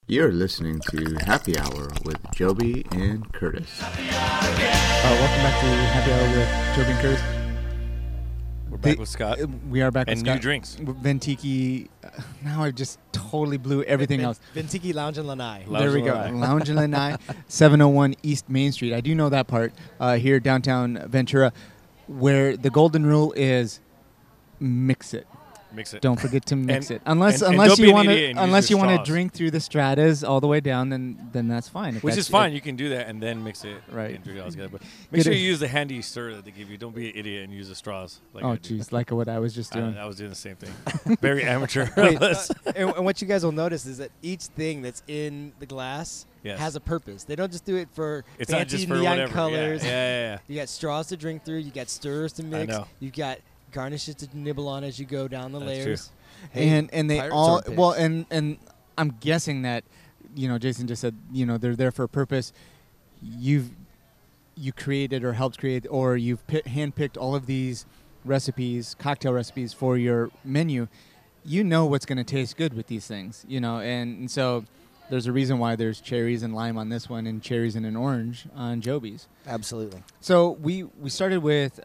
You're listening to Happy Hour with Joby and Curtis. Welcome back to Happy Hour with Joby and Curtis. We're back with Scott. We are back with and Scott. new drinks. Ventiki. Now I just totally blew everything else. Ventiki Lounge in Lanai. There we go. Lounge in Lanai, 701 East Main Street. I do know that part here downtown Ventura, where the golden rule is mix it. Mix it. Don't forget to mix And- it. Unless and unless don't be you an want idiot to and use your want to straws. drink through the stratas all the way down, then that's fine. If Which that's is fine. You can do that and then mix it. Right. And drink it all together. But Get make sure it- you use the handy stir that they give you. Don't be an idiot and use the straws. Like Oh, I do. jeez, like what I was just doing. I was doing the same thing. Very amateur. Wait, and what you guys will notice is that each thing that's in the glass Yes. has a purpose. They don't just do it for It's not fancy just for neon whatever. colors. Yeah. You got straws to drink through. You got stirrers to mix. know. You got garnishes to nibble on as you go down the That's layers. true. And they Pirates all are well pigs. and I'm guessing that Jason just said they're there for a purpose. You created or helped create or you've handpicked all of these recipes, cocktail recipes for your menu. You know what's going to taste good with these things, and so there's a reason why there's cherries and lime on this one and cherries and an orange on Joby's. Absolutely. So we started with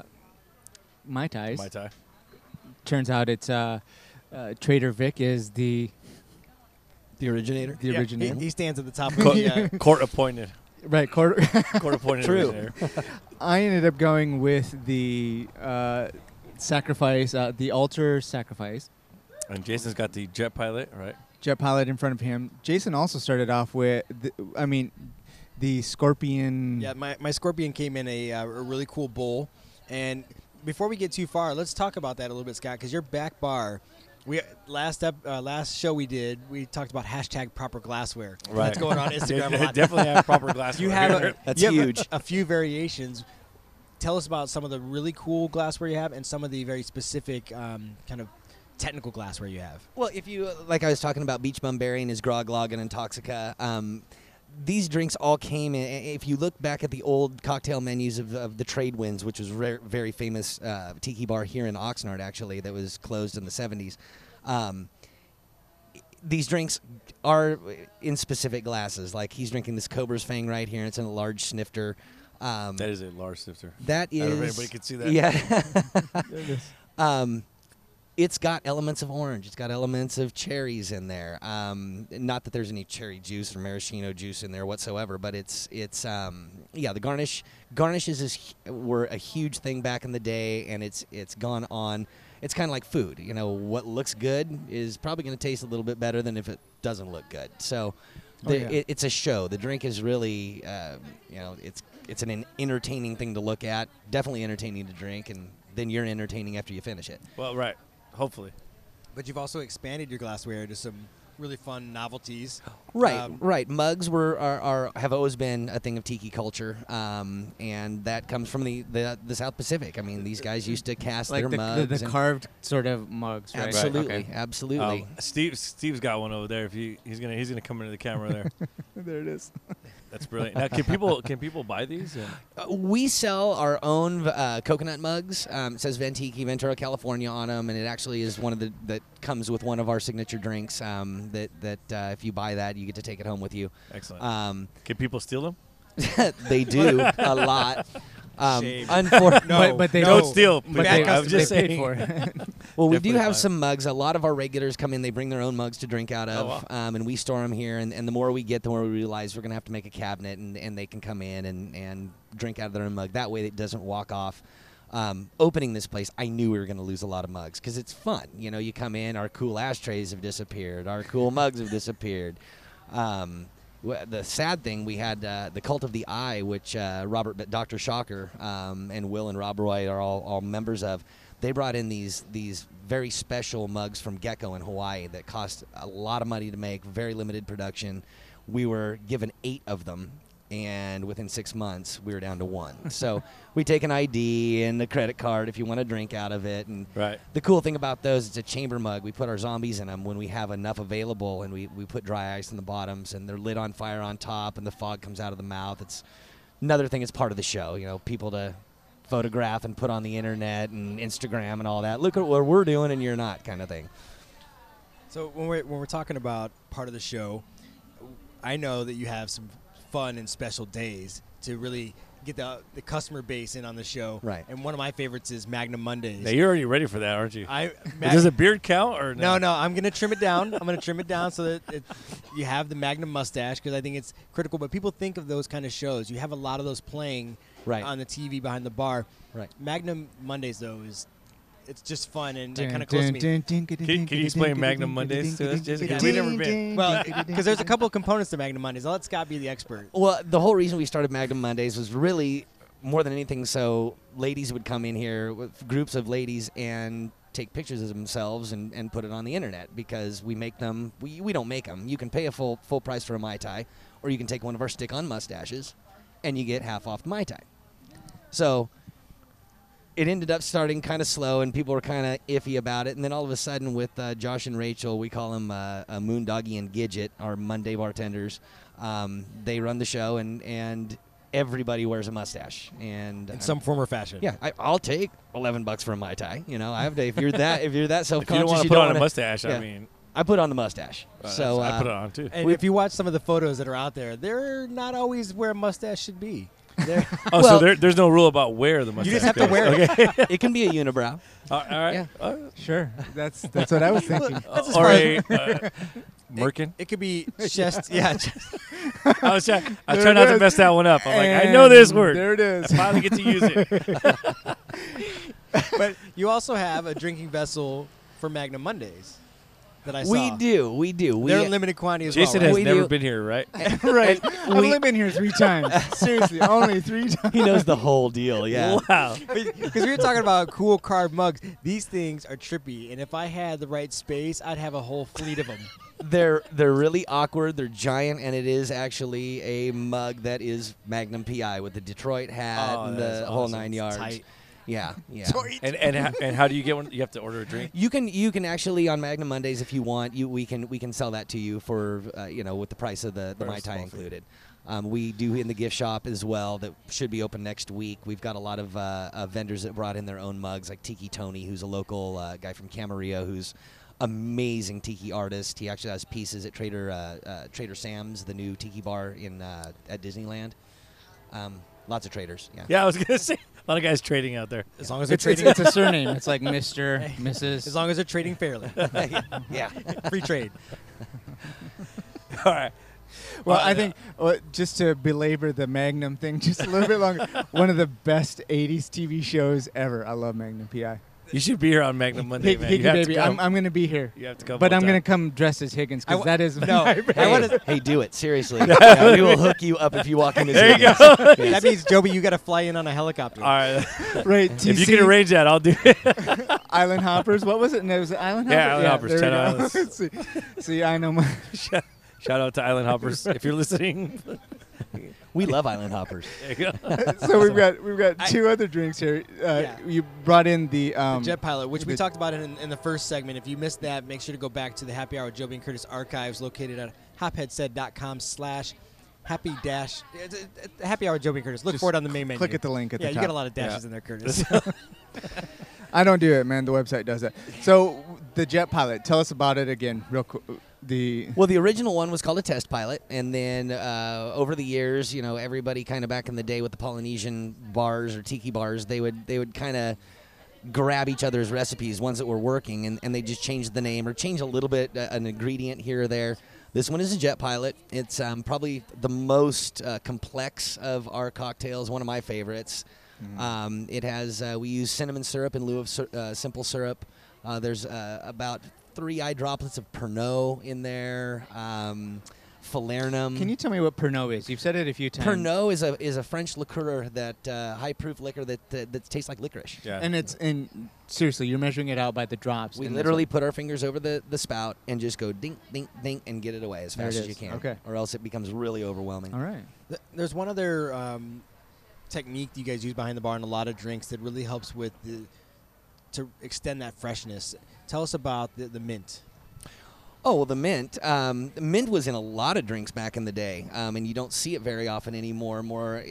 Mai Tais. Mai Tai. Turns out it's Trader Vic is the originator. Yeah, originator. He stands at the top of the. Court appointed. Right, quarter. Court appointed. True. originator. I ended up going with the sacrifice, the altar sacrifice. And Jason's got the jet pilot, right? Jet pilot in front of him. Jason also started off with, the scorpion. Yeah, my scorpion came in a really cool bowl. And before we get too far, let's talk about that a little bit, Scott, because your back bar. Last show we did, we talked about hashtag proper glassware. Right. That's going on Instagram a lot. Definitely have proper glassware. You have That's you have huge. a few variations. Tell us about some of the really cool glassware you have and some of the very specific kind of technical glassware you have. Well, if you like, I was talking about Beach Bum Berry and his Grog Log and Intoxica. These drinks all came in. If you look back at the old cocktail menus of the Trade Winds, which was very famous tiki bar here in Oxnard, actually, that was closed in the 70s. These drinks are in specific glasses. Like he's drinking this Cobra's Fang right here. It's in a large snifter. That is a large sifter. That I don't know if is. anybody can see that. Yeah. It's got elements of orange. It's got elements of cherries in there. Not that there's any cherry juice or maraschino juice in there whatsoever, but it's the garnishes were a huge thing back in the day, and it's gone on. It's kind of like food. What looks good is probably going to taste a little bit better than if it doesn't look good. So it's a show. The drink is really, it's an entertaining thing to look at. Definitely entertaining to drink, and then you're entertaining after you finish it. Well, right. Hopefully. But you've also expanded your glassware to some really fun novelties. Right. Mugs have always been a thing of tiki culture, and that comes from the South Pacific. I mean, these guys used to cast like their the mugs. the carved sort of mugs, right? Absolutely, Okay. absolutely. Steve's got one over there. If he's gonna come into the camera there. There it is. That's brilliant. Now, can people buy these? We sell our own coconut mugs. It says Ventiki, Ventura, California on them, and it actually is one of that comes with one of our signature drinks. That if you buy that, you get to take it home with you. Excellent. Can people steal them? They do a lot. Shame. But they Don't steal. But Back they, us, they just paid saying. for it. Well, we do Definitely have fine. some mugs. A lot of our regulars come in. They bring their own mugs to drink out of, Oh, wow. and we store them here. And the more we get, the more we realize we're going to have to make a cabinet, and they can come in and drink out of their own mug. That way it doesn't walk off. Opening this place, I knew we were going to lose a lot of mugs because it's fun. You come in, our cool ashtrays have disappeared. Our cool mugs have disappeared. The sad thing, we had the Cult of the Eye, which Dr. Shocker and Will and Rob Roy are all members of. They brought in these very special mugs from Gecko in Hawaii that cost a lot of money to make, very limited production. We were given 8 of them, and within 6 months, we were down to 1. So we take an ID and a credit card if you want to drink out of it. And Right. the cool thing about those, it's a chamber mug. We put our zombies in them when we have enough available, and we put dry ice in the bottoms, and they're lit on fire on top, and the fog comes out of the mouth. It's another thing. It's part of the show, people to photograph and put on the internet and Instagram and all that. Look at what we're doing, and you're not, kind of thing. So when we're talking about part of the show, I know that you have some fun and special days to really get the customer base in on the show. Right. And one of my favorites is Magnum Mondays. Now, you're already ready for that, aren't you? I Does a beard count or No, I'm going to trim it down. I'm going to trim it down so that you have the Magnum mustache because I think it's critical. But people think of those kind of shows. You have a lot of those playing Right. on the TV behind the bar. Right. Magnum Mondays, though, it's just fun and kind of close to me. Can you explain Magnum Mondays to us, Jason? 'Cause we've never been. Well, because there's a couple of components to Magnum Mondays. I'll let Scott be the expert. Well, the whole reason we started Magnum Mondays was really more than anything so ladies would come in here with groups of ladies and take pictures of themselves and put it on the internet because we make them. We don't make them. You can pay a full price for a Mai Tai, or you can take one of our stick-on mustaches, and you get half off the Mai Tai. So it ended up starting kind of slow, and people were kind of iffy about it. And then all of a sudden, with Josh and Rachel, we call them Moondoggy and Gidget, our Monday bartenders. They run the show, and everybody wears a mustache, and In some form or fashion. yeah, I'll take $11 for a Mai Tai. You know, I have to. If you're that If you self-conscious, don't want to put on a wanna- mustache, yeah. I mean, I put on the mustache. So I put it on too. And if you watch some of the photos that are out there, they're not always where a mustache should be. They're- Oh, Well- so there's no rule about where the mustache you just have to goes. wear it. Okay. it can be a unibrow. All right. Yeah. Sure. That's what I was thinking. That's as Or far a as- merkin. It could be chest. Yeah. I was trying There not it to is. mess that one up. I'm like, I know this word. There it is. I finally get to use it. But you also have a drinking vessel for Magnum Mondays that I saw. We do. We They're in limited quantity as Jason well. has Right? never do. been here, right? Right. I've only been here 3 times. Seriously, only 3 times. He knows the whole deal. Yeah. Wow. Because we were talking about cool carved mugs. These things are trippy, and if I had the right space, I'd have a whole fleet of them. They're really awkward. They're giant, and it is actually a mug that is Magnum PI with the Detroit hat Oh, and that's the whole awesome. 9 yards. Tight. Yeah, yeah. And how do you get one? You have to order a drink. You can actually on Magnum Mondays if you want. We can sell that to you for with the price of the For a Mai Tai small fee. included. We do in the gift shop as well. That should be open next week. We've got a lot of vendors that brought in their own mugs, like Tiki Tony, who's a local guy from Camarillo, who's amazing tiki artist. He actually has pieces at Trader Sam's, the new tiki bar in at Disneyland. Lots of traders. Yeah. Yeah, I was gonna say a lot of guys trading out there. As long as they're It's trading, a surname. It's like Mr., Mrs. as long as they're trading fairly, yeah. free trade. All right. Well, I think just to belabor the Magnum thing just a little bit longer, one of the best 80s TV shows ever. I love Magnum PI. You should be here on Magnum Monday, man. Hickey You have baby, to come. I'm going to be here. You have to come. But full I'm going to time. come dressed as Higgins I because w- that is no, my I favorite. wanna- Hey, do it seriously. Yeah, we will hook you up if you walk in. There you go. That means Joby, you got to fly in on a helicopter. All right. Right, If you TC, can arrange that, I'll do it. Island Hoppers. What was it? No, was it Island Hoppers? Yeah, Island Hoppers, there 10 we go. islands. see, I know my. Shout out to Island Hoppers if you're listening. We love Island Hoppers. There you go. So we've got 2 other drinks here. Yeah. You brought in the The Jet Pilot, which we the- talked about in the first segment. If you missed that, make sure to go back to the Happy Hour with Joby and Curtis archives located at hopheadsaid.com/happy dash. Happy Hour with Joby and Curtis. Look Just for it on the main menu. click at the link at Yeah, the you top. got a lot of dashes in there, Curtis. I don't do it, man. The website does that. So the Jet Pilot. Tell us about it again, real quick. Well, the original one was called a test pilot, and then over the years, everybody kind of back in the day with the Polynesian bars or tiki bars, they would kind of grab each other's recipes, ones that were working, and they just change the name or change a little bit, an ingredient here or there. This one is a Jet Pilot. It's probably the most complex of our cocktails, one of my favorites. It has, we use cinnamon syrup in lieu of simple syrup. There's about 3 eye droplets of Pernod in there. Falernum. Can you tell me what Pernod is? You've said it a few times. Pernod is a French liqueur that high proof liquor that tastes like licorice. Yeah. And seriously, you're measuring it out by the drops. We in this literally one. put our fingers over the spout and just go dink, dink, dink, and get it away as There fast it as you is. can. Okay. Or else it becomes really overwhelming. All right. There's one other technique you guys use behind the bar in a lot of drinks that really helps with to extend that freshness. Tell us about the mint. Oh, well, the mint. Mint was in a lot of drinks back in the day, and you don't see it very often anymore.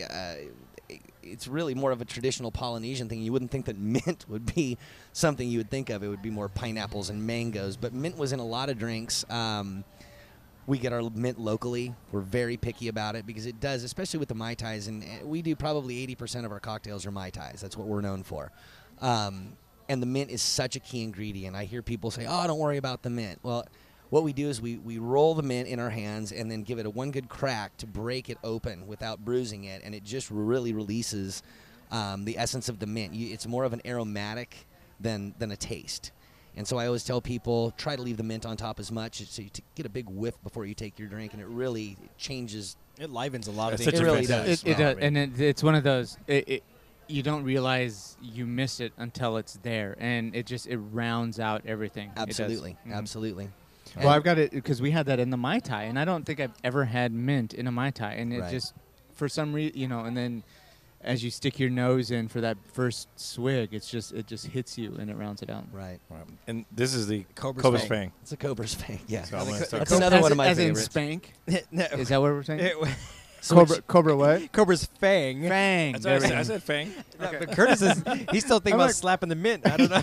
It's really more of a traditional Polynesian thing. You wouldn't think that mint would be something you would think of. It would be more pineapples and mangoes. But mint was in a lot of drinks. We get our mint locally. We're very picky about it because it does, especially with the Mai Tais, and we do probably 80% of our cocktails are Mai Tais. That's what we're known for. And the mint is such a key ingredient. I hear people say, oh, don't worry about the mint. Well, what we do is we roll the mint in our hands and then give it one good crack to break it open without bruising it, and it just really releases the essence of the mint. It's more of an aromatic than a taste. And so I always tell people, try to leave the mint on top as much so you get a big whiff before you take your drink, and it really changes. It livens a lot of That's things. such It a really fantastic does. It smell, does, and it's one of those. You don't realize you missed it until it's there, and it rounds out everything. It does. Absolutely, Mhm. absolutely. Well, I've got it because we had that in the Mai Tai, and I don't think I've ever had mint in a Mai Tai, and it Right. just, for some reason, and then as you stick your nose in for that first swig, it just hits you and it rounds it out. Right. And this is the Cobra's Cobra's Fang. Fang. It's a Cobra's Fang. Yeah. So I'm gonna start- That's another one of my as favorites. in spank. No. Is that what we're saying? Switch- Cobra what? Cobra's Fang. Fang. That's There what we I go. said Fang. No, but Curtis he's still thinking I'm about like- slapping the mint. I don't know.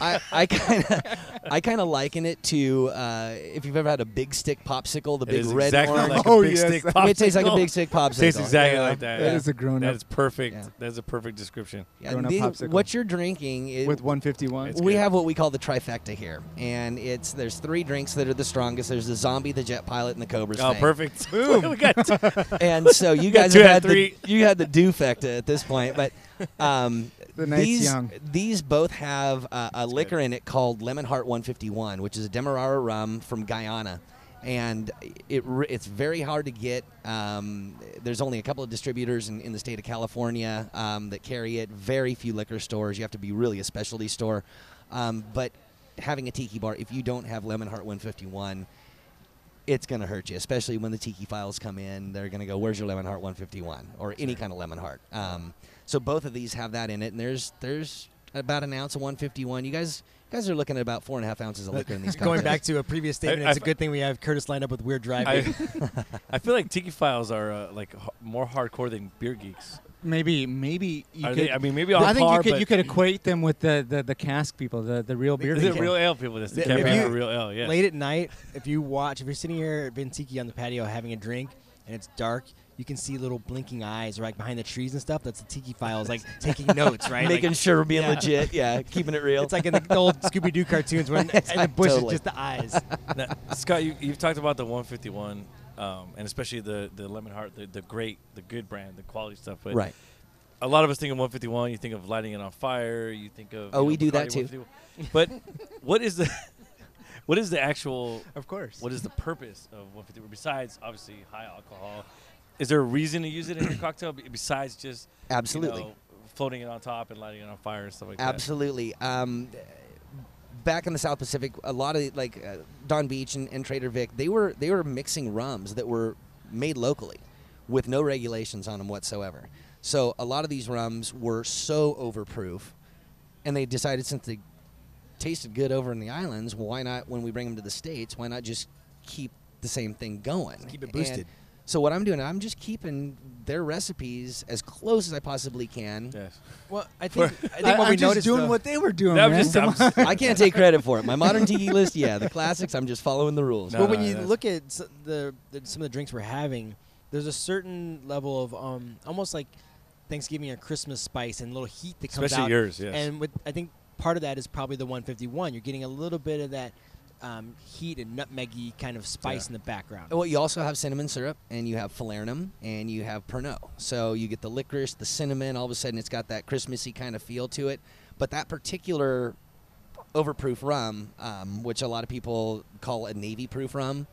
I kind of liken it to if you've ever had a big stick popsicle, the It big is red exactly orange. like Oh, a big yes. stick It popsicle. It tastes like a big stick popsicle. Tastes exactly Yeah. like that. That is a grown That up is perfect. Yeah. That's a perfect description. Yeah, Grown-up these- popsicle. what you're drinking is with 151. It's we good. have what we call the trifecta here, and there's 3 drinks that are the strongest. There's the Zombie, the Jet Pilot, and the Cobra's Oh, Fang. perfect. Boom. We got And so you got guys two have out had of three. you had the Dufecta at this point, but The night's these young. these both have a liquor good. in it called Lemon Heart 151, which is a Demerara rum from Guyana, and it's very hard to get. There's only a couple of distributors in the state of California that carry it. Very few liquor stores. You have to be really a specialty store, but having a tiki bar, if you don't have Lemon Heart 151, it's going to hurt you, especially when the Tiki Files come in. They're going to go, where's your Lemon Heart 151? Or any kind of Lemon Heart. So both of these have that in it, and there's about an ounce of 151. You guys are looking at about 4.5 ounces of liquor in these cocktails. Going back to a previous statement, I- it's a good thing we have Curtis lined up with Weird Driving. I feel like Tiki Files are more hardcore than Beer Geeks. Maybe you Are could. they, I mean, maybe on I think par, you could but you could equate them with the cask people, the real beer the people. real ale people. That's the If campaign you- for real ale. Yeah. Late at night, if you're sitting here at Vintiki on the patio having a drink and it's dark, you can see little blinking eyes right behind the trees and stuff. That's the Tiki Files, like taking notes, right? Making Like, sure we're being yeah. legit, yeah, keeping it real. it's like in the old Scooby-Doo cartoons when and the bush Totally. is just the eyes. Now, Scott, you've talked about the 151, and especially the Lemon Heart, the good brand, the quality stuff. But right. a lot of us think of 151. You think of lighting it on fire. You think of We do that Bacardi too. 151. But what is the actual? Of course. What is the purpose of 151 besides obviously high alcohol? Is there a reason to use it in your cocktail besides just Absolutely. floating it on top and lighting it on fire and stuff like Absolutely. Back in the South Pacific, a lot of Don Beach and Trader Vic, they were mixing rums that were made locally, with no regulations on them whatsoever. So a lot of these rums were so overproof, and they decided since they tasted good over in the islands, why not when we bring them to the States? Why not just keep the same thing going? Keep it boosted. And so what I'm doing, I'm just keeping their recipes as close as I possibly can. that? Yes. Well, I think what I'm we just noticed doing though- what they were doing, That man. was just- I can't take credit for it. My modern tiki list, yeah, the classics, I'm just following the rules. No, But when no, you that's- look at some of the drinks we're having, there's a certain level of almost like Thanksgiving or Christmas spice and a little heat that comes Especially out. yours, yes. And I think part of that is probably the 151. You're getting a little bit of that heat and nutmeggy kind of spice Yeah. in the background. Well, you also have cinnamon syrup, and you have falernum, and you have Pernod. So you get the licorice, the cinnamon. All of a sudden, it's got that Christmassy kind of feel to it. But that particular overproof rum, which a lot of people call a navy proof rum,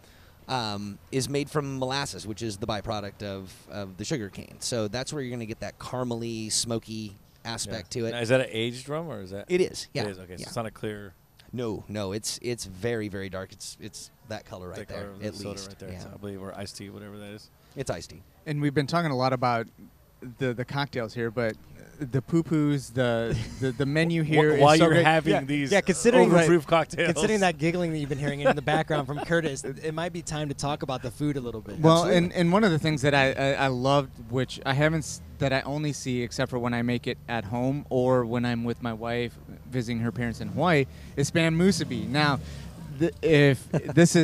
is made from molasses, which is the byproduct of the sugar cane. So that's where you're going to get that caramely, smoky aspect to it. Now, is that an aged rum or is that? It is, yeah. It is. Okay, so yeah. it's not a clear. No, it's very, very dark. It's that color right thick there, color of the at soda least. right there. Yeah. So I believe, or iced tea, whatever that is. It's iced tea. And we've been talking a lot about the cocktails here, but the poo-poos, the menu here is While so you're great. having Yeah. these considering that- overproof cocktails. Considering that giggling that you've been hearing in the background from Curtis, it might be time to talk about the food a little bit. Well, and one of the things that I loved, which I haven't, that I only see except for when I make it at home or when I'm with my wife visiting her parents in Hawaii, is spam musubi. Now, if this is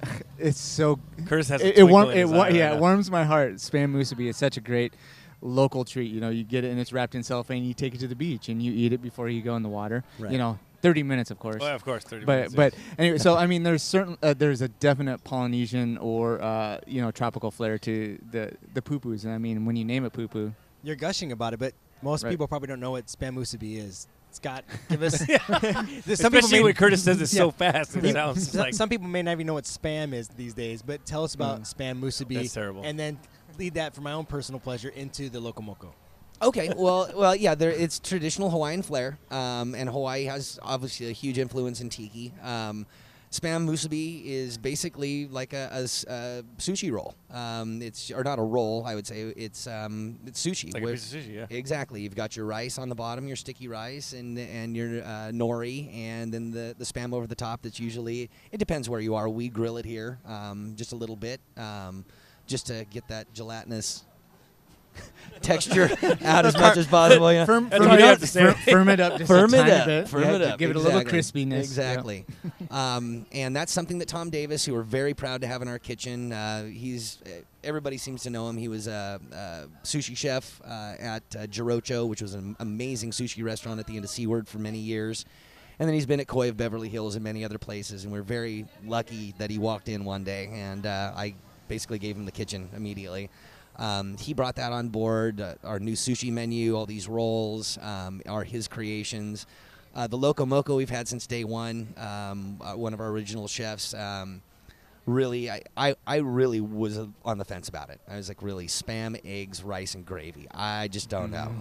It's so Curtis has it, a it, twinkle warm, in it, his wa- eye yeah, right it now. warms my heart. Spam musubi is such a great local treat. You know, you get it and it's wrapped in cellophane. You take it to the beach and you eat it before you go in the water. Right. You know, 30 minutes, of course. Oh, yeah, of course, 30 But minutes. but anyway, so I mean, there's a definite Polynesian or tropical flair to the poo-poos. And I mean, when you name it poo-poo, You're gushing about it, but most Right. people probably don't know what spam musubi is. Scott, give us. Especially when Curtis says it Yeah. so fast, it sounds like Some people may not even know what spam is these days, but tell us about spam musubi. That's terrible. And then lead that for my own personal pleasure into the Loco Moco. Okay, well, yeah. It's traditional Hawaiian flair, and Hawaii has obviously a huge influence in tiki. Spam musubi is basically like a sushi roll. It's or not a roll, I would say. It's sushi. like a piece of sushi, yeah. Exactly. You've got your rice on the bottom, your sticky rice, and your nori, and then the spam over the top. That's usually, it depends where you are. We grill it here just a little bit, just to get that gelatinous texture out as much as possible. Yeah. firm That's all you have to say. firm it up just Firm a it tiny up. bit. Firm Yeah, it to up. give it a little Exactly. crispiness. Exactly. And that's something that Tom Davis, who we're very proud to have in our kitchen, everybody seems to know him. He was a sushi chef at Jirocho, which was an amazing sushi restaurant at the end of Seaward for many years. And then he's been at Koi of Beverly Hills and many other places. And we're very lucky that he walked in one day, and I basically gave him the kitchen immediately. He brought that on board, our new sushi menu, all these rolls are his creations. The Loco Moco we've had since day one. One of our original chefs. Really, I really was on the fence about it. I was like, really, spam, eggs, rice, and gravy. I just don't know.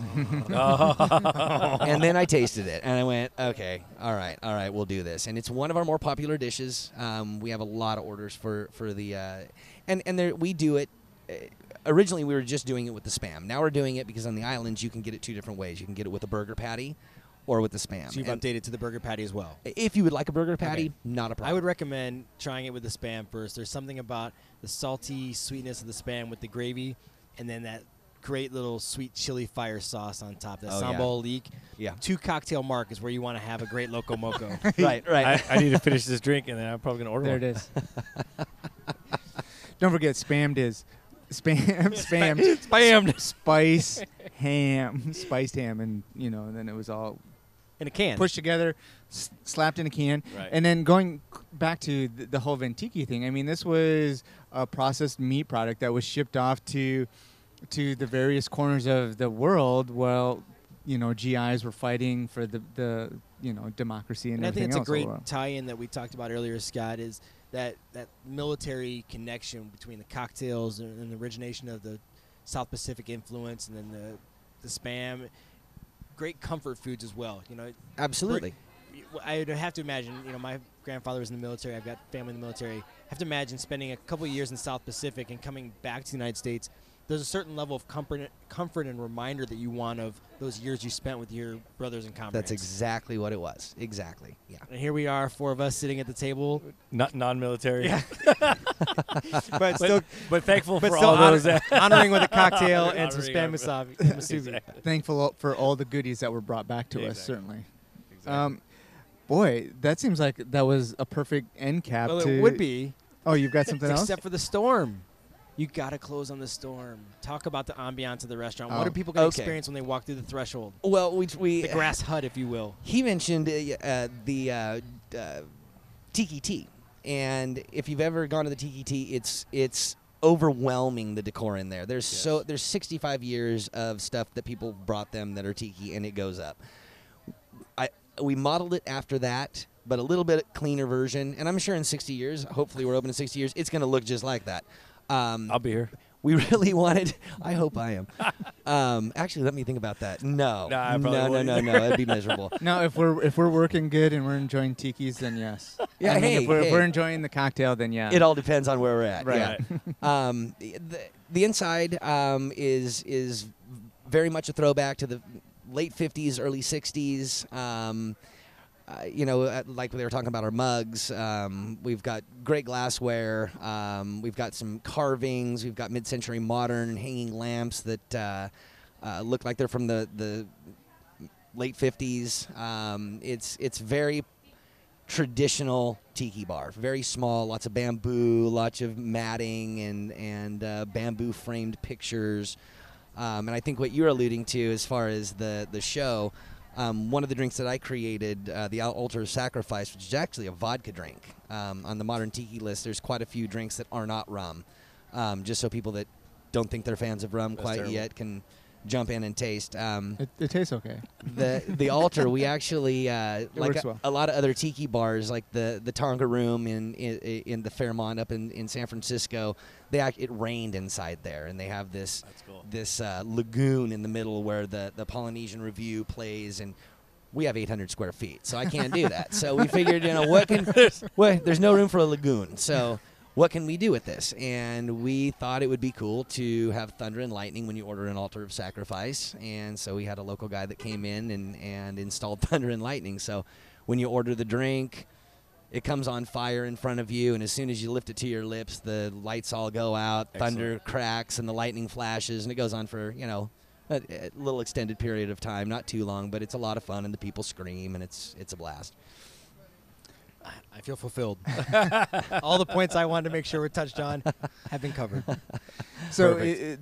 And then I tasted it, and I went, okay, all right, we'll do this. And it's one of our more popular dishes. We have a lot of orders for the, and there, we do it. Originally, we were just doing it with the spam. Now we're doing it because on the islands, you can get it two different ways. You can get it with a burger patty or with the spam. So you've And updated to the burger patty as well. if you would like a burger patty, Okay. not a problem. I would recommend trying it with the spam first. There's something about the salty sweetness of the spam with the gravy, and then that great little sweet chili fire sauce on top. That Oh, yeah. sambal leek. Yeah. 2 cocktail mark is where you want to have a great Loco Moco. Right. I need to finish this drink, and then I'm probably going to order There one. it is. Don't forget, spammed is spammed spiced ham, and and then it was all In a can. pushed together, slapped in a can, Right. and then going back to the whole Ventiki thing. I mean, this was a processed meat product that was shipped off to the various corners of the world. Well, GIs were fighting for the democracy and And I think everything it's a else. great overall. tie-in that we talked about earlier, Scott, is that military connection between the cocktails and the origination of the South Pacific influence, and then the spam. Great comfort foods as well. Absolutely. I would have to imagine, my grandfather was in the military. I've got family in the military. I have to imagine spending a couple of years in South Pacific and coming back to the United States. There's a certain level of comfort and reminder that you want of those years you spent with your brothers and comrades. That's exactly what it was. Exactly. Yeah. And here we are, 4 of us sitting at the table. Not non-military. Yeah. but still, But thankful but for still all those. honoring with a cocktail and some Honoring spam our- musubi. Exactly. Thankful for all the goodies that were brought back to us, Exactly. certainly. Exactly. Boy, that seems like that was a perfect end cap. Well, to it would be, Oh, you've got something else? except for the storm. You got to close on the storm. Talk about the ambiance of the restaurant. What Oh, are people going to okay. experience when they walk through the threshold? Well, we The grass hut, if you will. he mentioned the Tiki Tea, and if you've ever gone to the Tiki Tea, it's overwhelming, the decor in there. There's there's 65 years of stuff that people brought them that are tiki, and it goes up. We modeled it after that, but a little bit cleaner version, and I'm sure in 60 years, hopefully we're open in 60 years, it's going to look just like that. I'll be here. We really wanted. I hope I am. Actually, let me think about that. No, Nah, I probably no, wouldn't. It'd be miserable. No, if we're working good and we're enjoying tikis, then yes. Yeah, I mean, hey, if we're, hey. if we're enjoying the cocktail, then yeah. It all depends on where we're at. Right. Yeah. The inside is very much a throwback to the late 50s, early 60s. Like they were talking about our mugs. We've got great glassware. We've got some carvings. We've got mid-century modern hanging lamps that look like they're from the late 50s. It's very traditional tiki bar, very small, lots of bamboo, lots of matting, and bamboo framed pictures. And I think what you're alluding to as far as the show, one of the drinks that I created, the Altar of Sacrifice, which is actually a vodka drink. On the Modern Tiki list, there's quite a few drinks that are not rum, just so people that don't think they're fans of rum quite yet can jump in and taste. It tastes okay. The Altar, we actually like works well. a lot of other tiki bars, like the Tonga Room in the Fairmont up in San Francisco. It rained inside there, and they have this lagoon in the middle where the Polynesian Review plays, and we have 800 square feet, so I can't do that. So we figured, there's no room for a lagoon, so what can we do with this? And we thought it would be cool to have thunder and lightning when you order an Altar of Sacrifice. And so we had a local guy that came in and installed thunder and lightning. So when you order the drink, it comes on fire in front of you, and as soon as you lift it to your lips, the lights all go out, thunder cracks, and the lightning flashes, and it goes on for, a little extended period of time, not too long, but it's a lot of fun, and the people scream, and it's a blast. I feel fulfilled. All the points I wanted to make sure were touched on have been covered. So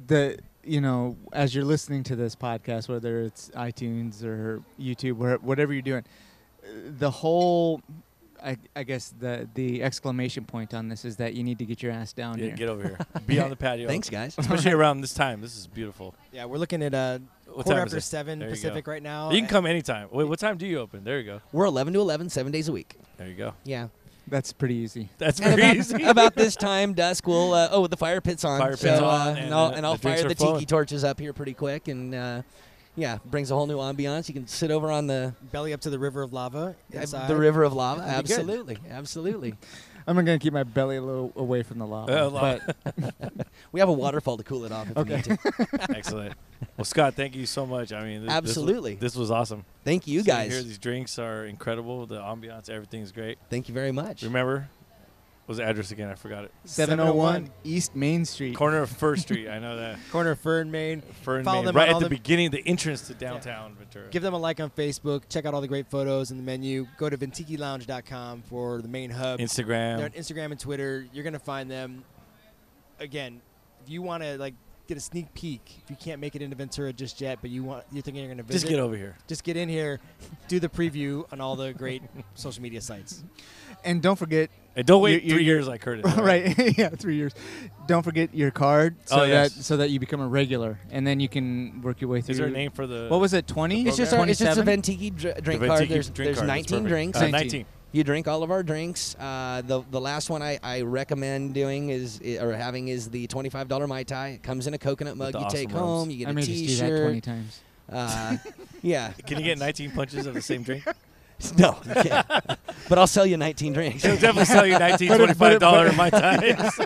as you're listening to this podcast, whether it's iTunes or YouTube, whatever you're doing, the whole, I guess the exclamation point on this is that you need to get your ass down here. Get over here. Be on the patio. Thanks, guys. Especially around this time. This is beautiful. Yeah, we're looking at quarter after 7 Pacific right now. You can come anytime. Wait, what time do you open? There you go. We're 11 to 11, 7 days a week. There you go. Yeah. That's pretty easy. That's very easy. About this time, dusk, we'll the fire pit's on. Fire pit's on, and I'll fire the flowing. tiki torches up here pretty quick, and brings a whole new ambiance. You can sit over on the belly up to the river of lava inside. The river of lava. That'd be good. Absolutely. I'm going to keep my belly a little away from the lava. But we have a waterfall to cool it off if we need to. Excellent. Well, Scott, thank you so much. I mean, absolutely. This was awesome. Thank you, guys. Here, these drinks are incredible. The ambiance, everything's great. Thank you very much. Remember, what was the address again? I forgot it. 701 East Main Street. Corner of First Street. I know that. Corner of Fern, Maine. Fern, Follow Maine. them Right on at all the beginning, the entrance to downtown Ventura. Give them a like on Facebook. Check out all the great photos in the menu. Go to VentikiLounge.com for the main hub. Instagram. They're on Instagram and Twitter. You're going to find them. Again, if you want to get a sneak peek, if you can't make it into Ventura just yet, but you're thinking you're going to visit, just get over here. Just get in here, do the preview on all the great social media sites. And don't forget. And don't wait 3 years like Curtis. Right. Yeah, 3 years. Don't forget your card so that you become a regular, and then you can work your way through. Is there a name for the? What was it? 20? It's just a Ventiki drink card. There's 19 drinks. 19. You drink all of our drinks. The last one I recommend doing is the $25 Mai Tai. It comes in a coconut mug you take home. You get a T-shirt. Just do that 20 times. Yeah. Can you get 19 punches of the same drink? No, you can't. But I'll sell you 19 drinks. He'll definitely sell you 19 $25 Mai Tais.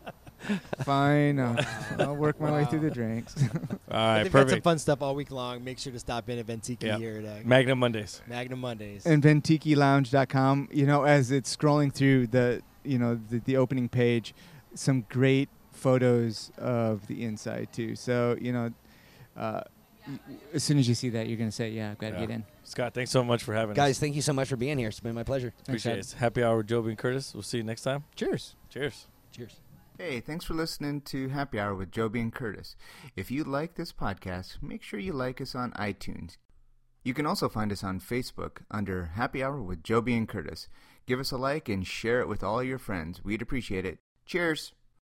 Fine. I'll work my way through the drinks. All right, they've perfect. got some fun stuff all week long. Make sure to stop in at Ventiki here at Magnum Mondays. Magnum Mondays. And VentikiLounge.com. As it's scrolling through the opening page, some great photos of the inside too. So as soon as you see that, you're going to say, "Yeah, I've got to get in." Scott, thanks so much for having us. Guys, thank you so much for being here. It's been my pleasure. Appreciate it. Happy Hour with Joby and Curtis. We'll see you next time. Cheers. Cheers. Cheers. Hey, thanks for listening to Happy Hour with Joby and Curtis. If you like this podcast, make sure you like us on iTunes. You can also find us on Facebook under Happy Hour with Joby and Curtis. Give us a like and share it with all your friends. We'd appreciate it. Cheers.